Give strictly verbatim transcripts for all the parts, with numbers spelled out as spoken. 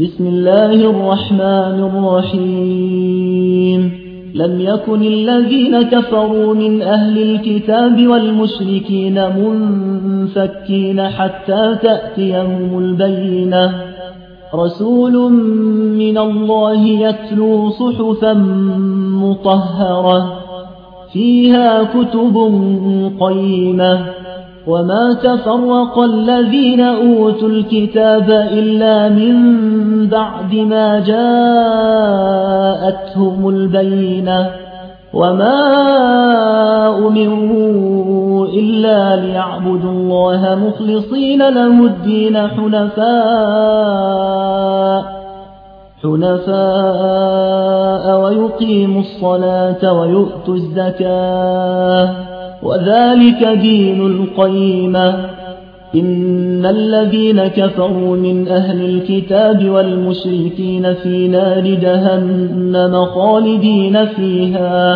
بسم الله الرحمن الرحيم لم يكن الذين كفروا من أهل الكتاب والمشركين منفكين حتى تأتيهم البينة رسول من الله يتلو صحفا مطهرة فيها كتب قيمة وما تفرق الذين أوتوا الكتاب إلا من بعد ما جاءتهم البينة وما أمروا إلا ليعبدوا الله مخلصين له الدين حنفاء حنفاء ويقيموا الصلاة ويؤتوا الزكاة وذلك دين القيمة إن الذين كفروا من أهل الكتاب والمشركين في نار جهنم خالدين فيها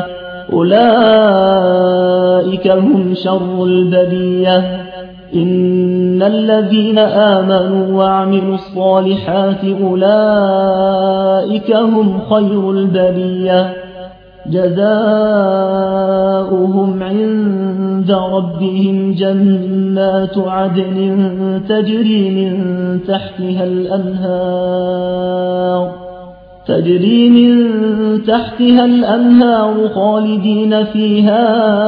أولئك هم شر البرية إن الذين آمنوا وعملوا الصالحات أولئك هم خير البرية جزاؤهم عند ربهم جنات عدن تجري من تحتها الأنهار تجري من تحتها الأنهار خالدين فيها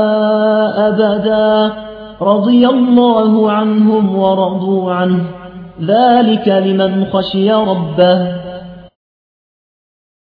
أبدا رضي الله عنهم ورضوا عنه ذلك لمن خشي ربه